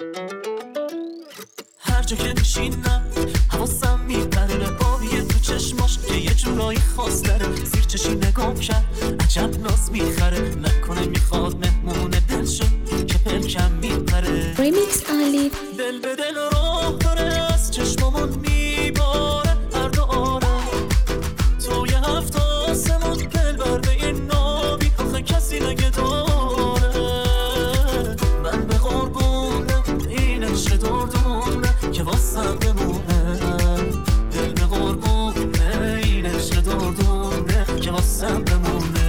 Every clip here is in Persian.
هر جا که میشینم حواسم میپره آبی تو چشماش که یه جورایی خاص داره. زیر چشی نگام کرد عجب ناز میخره، نکنه میخواد مهمون دل شد که پلکم میپره. ریمیکس علی دل به دل راه داره، از چشمامون میباره هر دو آره. تو یه هفت آسمون دل برده این نابی آخه کسی نگه داره. من به قربونه این عشق دردونه که واسم بمونه. دل به قربونه این عشق دردونه که واسم بمونه.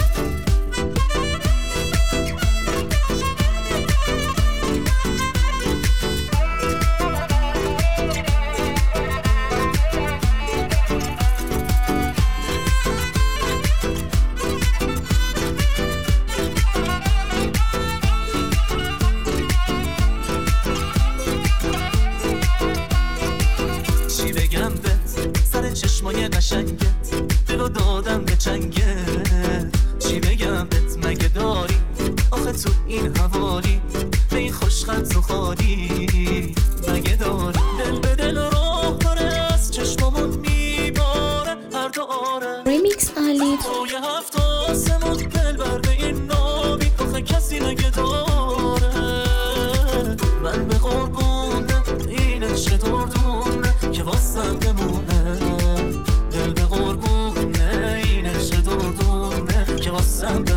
چی بگم بهت سر چشمای قشنگت دلو دادم به چنگت. چی بگم بهت مگه داری آخه تو این حوالی به این خوشخط و خالی مگه داری. دل به دل راه داره، از چشمامون میباره هر دو آره. ریمیکس علی تو یه هفت آسمون دل برده این نابی آخه کسی نگه داره. من به قربونه این عشق دردونه که واسم بمونه. دل به قربونه این عشق دردونه که واسم بمونه.